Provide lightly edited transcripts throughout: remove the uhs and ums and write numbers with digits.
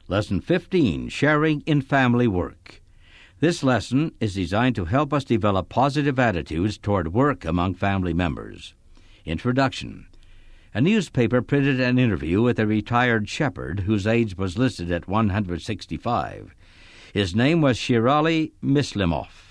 Lesson 15, Sharing in Family Work. This lesson is designed to help us develop positive attitudes toward work among family members. Introduction. A newspaper printed an interview with a retired shepherd whose age was listed at 165. His name was Shirali Mislimov.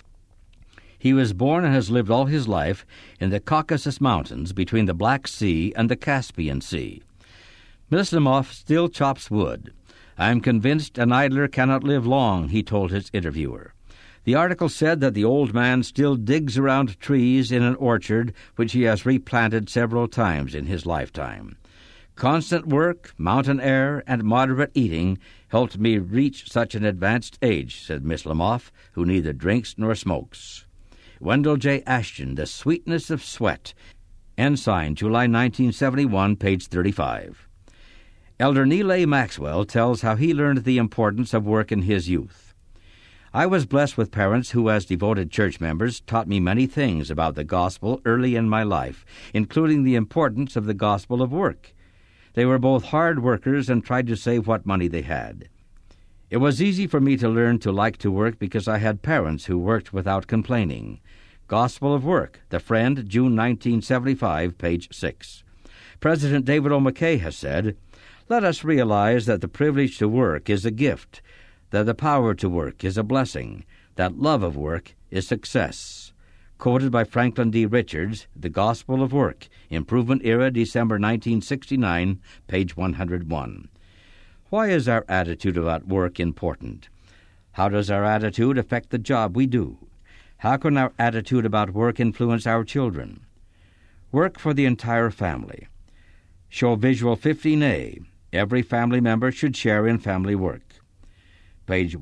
He was born and has lived all his life in the Caucasus Mountains between the Black Sea and the Caspian Sea. Mislimov still chops wood. "I'm convinced an idler cannot live long," he told his interviewer. The article said that the old man still digs around trees in an orchard which he has replanted several times in his lifetime. "Constant work, mountain air, and moderate eating helped me reach such an advanced age," said Mislimov, who neither drinks nor smokes. Wendell J. Ashton, The Sweetness of Sweat, Ensign, July 1971, page 35. Elder Neal A. Maxwell tells how he learned the importance of work in his youth. "I was blessed with parents who, as devoted church members, taught me many things about the gospel early in my life, including the importance of the gospel of work. They were both hard workers and tried to save what money they had. It was easy for me to learn to like to work because I had parents who worked without complaining." Gospel of Work, The Friend, June 1975, page 6. President David O. McKay has said, "Let us realize that the privilege to work is a gift, that the power to work is a blessing, that love of work is success." Quoted by Franklin D. Richards, The Gospel of Work, Improvement Era, December 1969, page 101. Why is our attitude about work important? How does our attitude affect the job we do? How can our attitude about work influence our children? Work for the entire family. Show Visual 15A. Every family member should share in family work. Page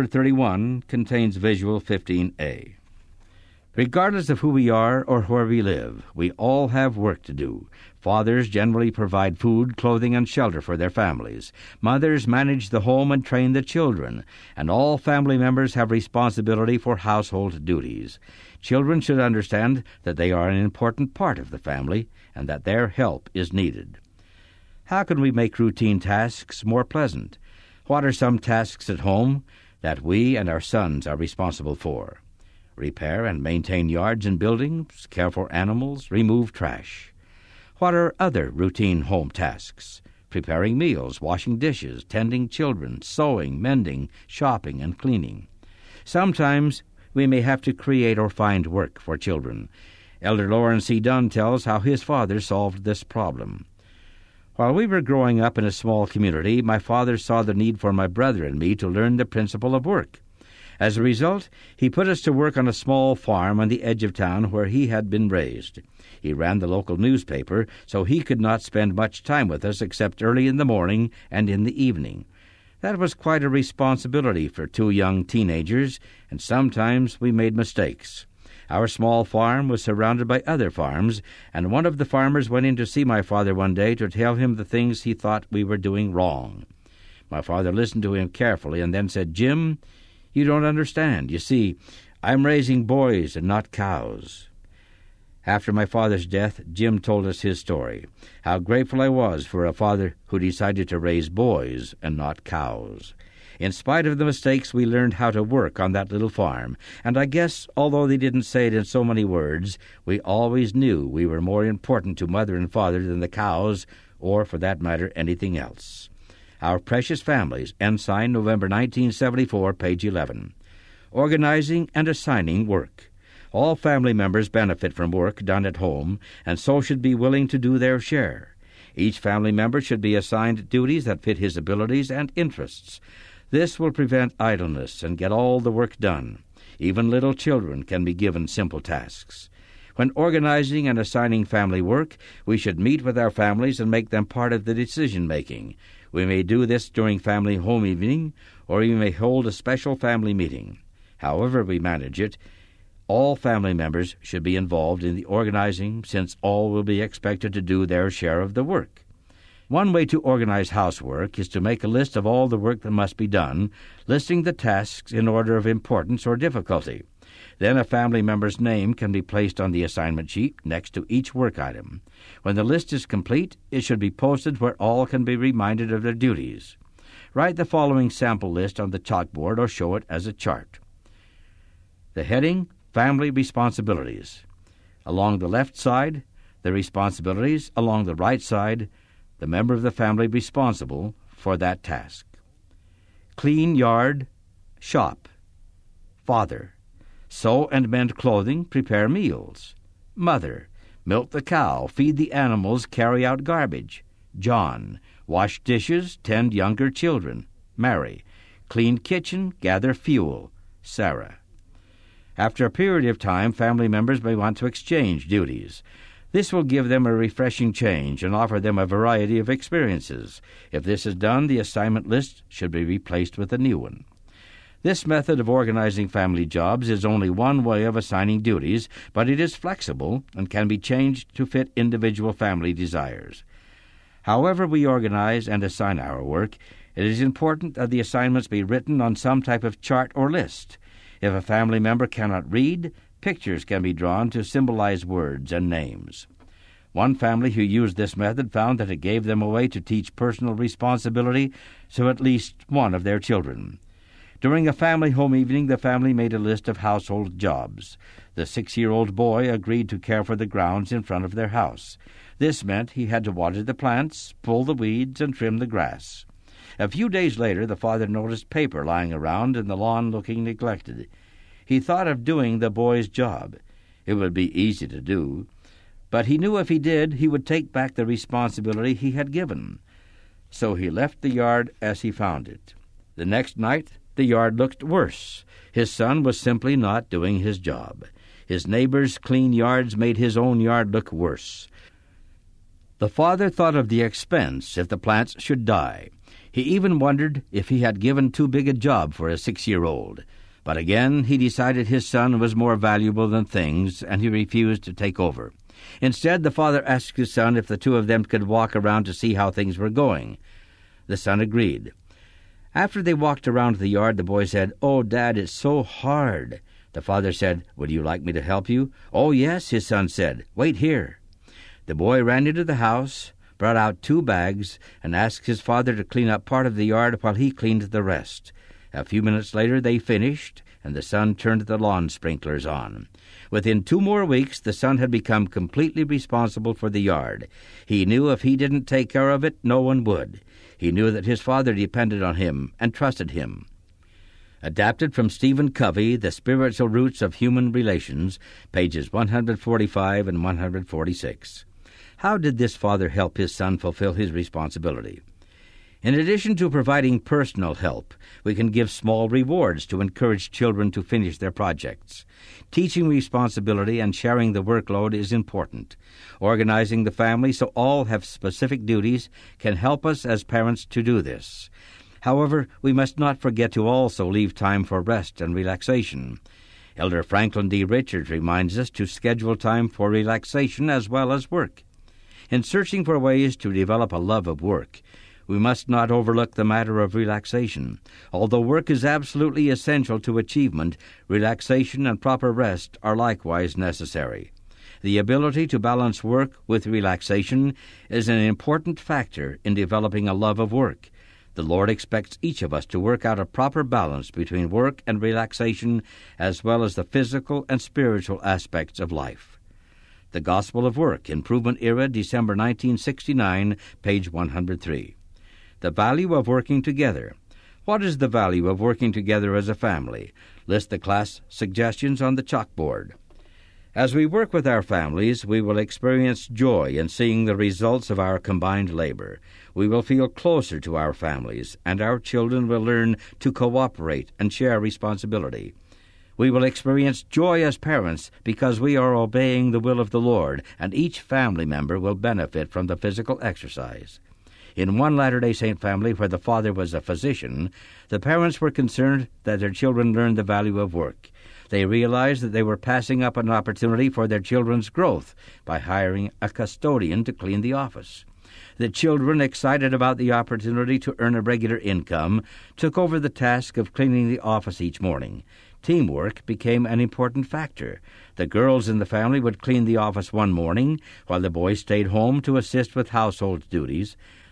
131 contains Visual 15A. Regardless of who we are or where we live, we all have work to do. Fathers generally provide food, clothing, and shelter for their families. Mothers manage the home and train the children, and all family members have responsibility for household duties. Children should understand that they are an important part of the family and that their help is needed. How can we make routine tasks more pleasant? What are some tasks at home that we and our sons are responsible for? Repair and maintain yards and buildings, care for animals, remove trash. What are other routine home tasks? Preparing meals, washing dishes, tending children, sewing, mending, shopping, and cleaning. Sometimes we may have to create or find work for children. Elder Lawrence C. Dunn tells how his father solved this problem. "While we were growing up in a small community, my father saw the need for my brother and me to learn the principle of work. As a result, he put us to work on a small farm on the edge of town where he had been raised. He ran the local newspaper, so he could not spend much time with us except early in the morning and in the evening. That was quite a responsibility for two young teenagers, and sometimes we made mistakes. Our small farm was surrounded by other farms, and one of the farmers went in to see my father one day to tell him the things he thought we were doing wrong. My father listened to him carefully and then said, 'Jim, you don't understand. You see, I'm raising boys and not cows.' After my father's death, Jim told us his story, how grateful I was for a father who decided to raise boys and not cows. In spite of the mistakes, we learned how to work on that little farm, and I guess, although they didn't say it in so many words, we always knew we were more important to Mother and Father than the cows, or, for that matter, anything else." Our Precious Families, Ensign, November 1974, page 11. Organizing and assigning work. All family members benefit from work done at home, and so should be willing to do their share. Each family member should be assigned duties that fit his abilities and interests. This will prevent idleness and get all the work done. Even little children can be given simple tasks. When organizing and assigning family work, we should meet with our families and make them part of the decision-making. We may do this during family home evening, or we may hold a special family meeting. However we manage it, all family members should be involved in the organizing, since all will be expected to do their share of the work. One way to organize housework is to make a list of all the work that must be done, listing the tasks in order of importance or difficulty. Then a family member's name can be placed on the assignment sheet next to each work item. When the list is complete, it should be posted where all can be reminded of their duties. Write the following sample list on the chalkboard or show it as a chart. The heading, Family Responsibilities. Along the left side, the responsibilities. Along the right side, the member of the family responsible for that task. Clean yard, shop. Father. Sew and mend clothing, prepare meals. Mother. Milk the cow, feed the animals, carry out garbage. John. Wash dishes, tend younger children. Mary. Clean kitchen, gather fuel. Sarah. After a period of time, family members may want to exchange duties. This will give them a refreshing change and offer them a variety of experiences. If this is done, the assignment list should be replaced with a new one. This method of organizing family jobs is only one way of assigning duties, but it is flexible and can be changed to fit individual family desires. However we organize and assign our work, it is important that the assignments be written on some type of chart or list. If a family member cannot read, pictures can be drawn to symbolize words and names. One family who used this method found that it gave them a way to teach personal responsibility to at least one of their children. During a family home evening, the family made a list of household jobs. The 6-year-old boy agreed to care for the grounds in front of their house. This meant he had to water the plants, pull the weeds, and trim the grass. A few days later, the father noticed paper lying around and the lawn looking neglected. He thought of doing the boy's job. It would be easy to do, but he knew if he did, he would take back the responsibility he had given. So he left the yard as he found it. The next night, the yard looked worse. His son was simply not doing his job. His neighbors' clean yards made his own yard look worse. The father thought of the expense if the plants should die. He even wondered if he had given too big a job for a 6-year-old. But again, he decided his son was more valuable than things, and he refused to take over. Instead, the father asked his son if the two of them could walk around to see how things were going. The son agreed. After they walked around the yard, the boy said, "Oh, Dad, it's so hard." The father said, "Would you like me to help you?" "Oh, yes," his son said. "Wait here." The boy ran into the house, brought out 2 bags, and asked his father to clean up part of the yard while he cleaned the rest. A few minutes later they finished, and the son turned the lawn sprinklers on. Within 2 more weeks, the son had become completely responsible for the yard. He knew if he didn't take care of it, no one would. He knew that his father depended on him and trusted him. Adapted from Stephen Covey, The Spiritual Roots of Human Relations, pages 145 and 146. How did this father help his son fulfill his responsibility? In addition to providing personal help, we can give small rewards to encourage children to finish their projects. Teaching responsibility and sharing the workload is important. Organizing the family so all have specific duties can help us as parents to do this. However, we must not forget to also leave time for rest and relaxation. Elder Franklin D. Richards reminds us to schedule time for relaxation as well as work. In searching for ways to develop a love of work, we must not overlook the matter of relaxation. Although work is absolutely essential to achievement, relaxation and proper rest are likewise necessary. The ability to balance work with relaxation is an important factor in developing a love of work. The Lord expects each of us to work out a proper balance between work and relaxation, as well as the physical and spiritual aspects of life. The Gospel of Work, Improvement Era, December 1969, page 103. The value of working together. What is the value of working together as a family? List the class suggestions on the chalkboard. As we work with our families, we will experience joy in seeing the results of our combined labor. We will feel closer to our families, and our children will learn to cooperate and share responsibility. We will experience joy as parents because we are obeying the will of the Lord, and each family member will benefit from the physical exercise. In one Latter-day Saint family where the father was a physician, the parents were concerned that their children learned the value of work. They realized that they were passing up an opportunity for their children's growth by hiring a custodian to clean the office. The children, excited about the opportunity to earn a regular income, took over the task of cleaning the office each morning. Teamwork became an important factor. The girls in the family would clean the office one morning, while the boys stayed home to assist with household duties.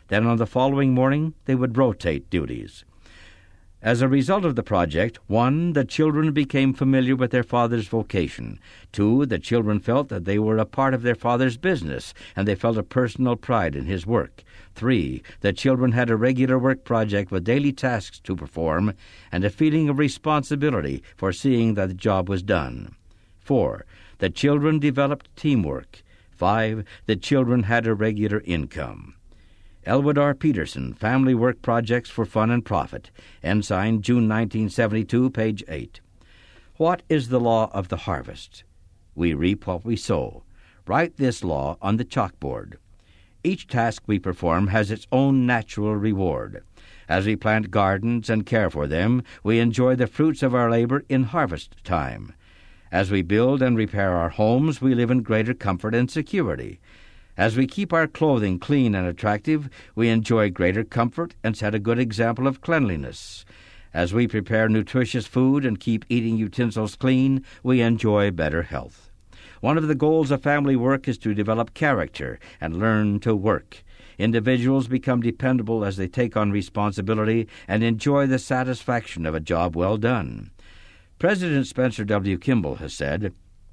Then on the following morning they would rotate duties. As a result of the project, 1, the children became familiar with their father's vocation. 2, the children felt that they were a part of their father's business, and they felt a personal pride in his work. 3, the children had a regular work project with daily tasks to perform and a feeling of responsibility for seeing that the job was done. 4, the children developed teamwork. 5, the children had a regular income. Elwood R. Peterson, Family Work Projects for Fun and Profit, Ensign, June 1972, page 8. What is the law of the harvest? We reap what we sow. Write this law on the chalkboard. Each task we perform has its own natural reward. As we plant gardens and care for them, we enjoy the fruits of our labor in harvest time. As we build and repair our homes, we live in greater comfort and security. As we keep our clothing clean and attractive, we enjoy greater comfort and set a good example of cleanliness. As we prepare nutritious food and keep eating utensils clean, we enjoy better health. One of the goals of family work is to develop character and learn to work. Individuals become dependable as they take on responsibility and enjoy the satisfaction of a job well done. President Spencer W. Kimball has said,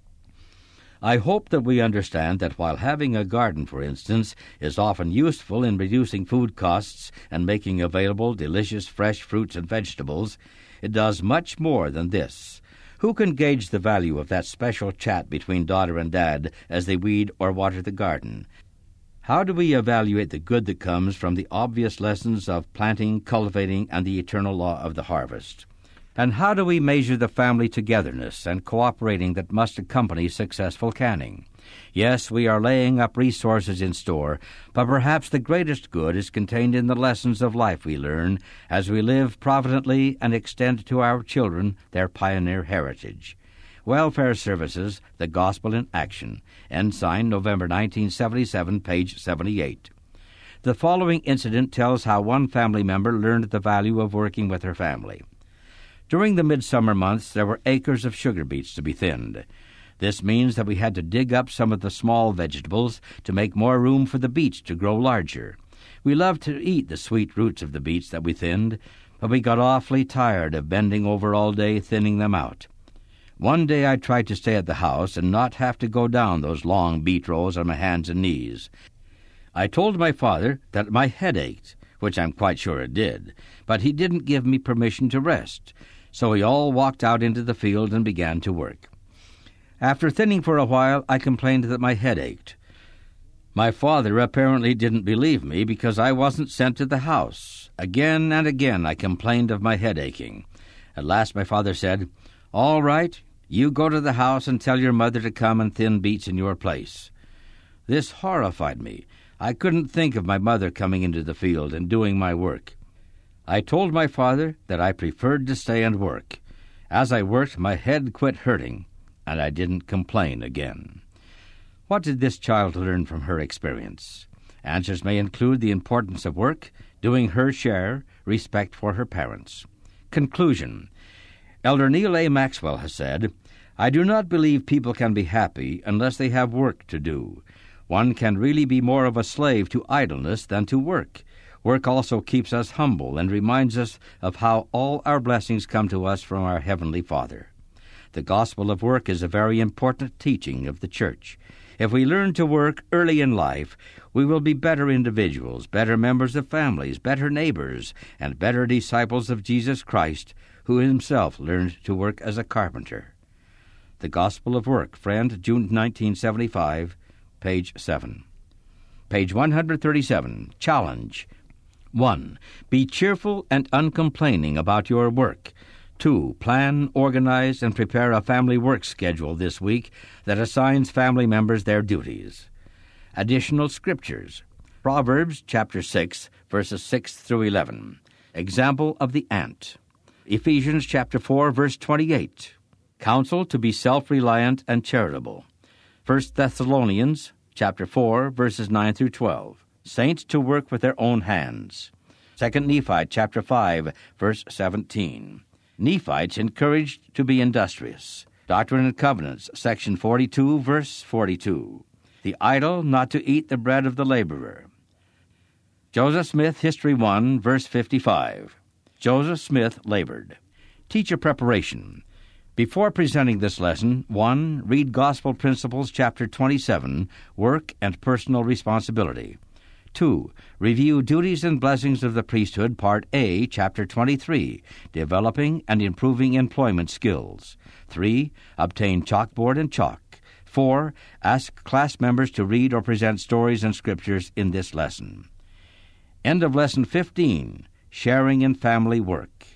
I hope that we understand that while having a garden, for instance, is often useful in reducing food costs and making available delicious fresh fruits and vegetables, it does much more than this. Who can gauge the value of that special chat between daughter and dad as they weed or water the garden? How do we evaluate the good that comes from the obvious lessons of planting, cultivating, and the eternal law of the harvest? And how do we measure the family togetherness and cooperating that must accompany successful canning? Yes, we are laying up resources in store, but perhaps the greatest good is contained in the lessons of life we learn as we live providently and extend to our children their pioneer heritage. Welfare Services, The Gospel in Action, Ensign, November 1977, page 78. The following incident tells how one family member learned the value of working with her family. During the midsummer months, there were acres of sugar beets to be thinned. This means that we had to dig up some of the small vegetables to make more room for the beets to grow larger. We loved to eat the sweet roots of the beets that we thinned, but we got awfully tired of bending over all day thinning them out. One day I tried to stay at the house and not have to go down those long beet rows on my hands and knees. I told my father that my head ached, which I'm quite sure it did, but he didn't give me permission to rest. So we all walked out into the field and began to work. After thinning for a while, I complained that my head ached. My father apparently didn't believe me because I wasn't sent to the house. Again and again I complained of my head aching. At last my father said, All right, you go to the house and tell your mother to come and thin beets in your place. This horrified me. I couldn't think of my mother coming into the field and doing my work. I told my father that I preferred to stay and work. As I worked, my head quit hurting, and I didn't complain again. What did this child learn from her experience? Answers may include the importance of work, doing her share, respect for her parents. Conclusion. Elder Neal A. Maxwell has said, I do not believe people can be happy unless they have work to do. One can really be more of a slave to idleness than to work. Work also keeps us humble and reminds us of how all our blessings come to us from our Heavenly Father. The gospel of work is a very important teaching of the church. If we learn to work early in life, we will be better individuals, better members of families, better neighbors, and better disciples of Jesus Christ, who himself learned to work as a carpenter. The Gospel of Work, Friend, June 1975, page 7. Page 137, Challenge. 1. Be cheerful and uncomplaining about your work. 2. Plan, organize, and prepare a family work schedule this week that assigns family members their duties. Additional scriptures. Proverbs chapter 6, verses 6 through 11. Example of the ant. Ephesians chapter 4, verse 28. Counsel to be self-reliant and charitable. 1 Thessalonians chapter 4, verses 9 through 12. Saints to work with their own hands. 2 Nephi chapter 5, verse 17. Nephites encouraged to be industrious. Doctrine and Covenants, section 42, verse 42. The idle not to eat the bread of the laborer. Joseph Smith, History 1, verse 55. Joseph Smith labored. Teacher preparation. Before presenting this lesson, 1. Read Gospel Principles, Chapter 27, Work and Personal Responsibility. 2. Review Duties and Blessings of the Priesthood, Part A, Chapter 23, Developing and Improving Employment Skills. 3. Obtain chalkboard and chalk. 4. Ask class members to read or present stories and scriptures in this lesson. End of Lesson 15, Sharing in Family Work.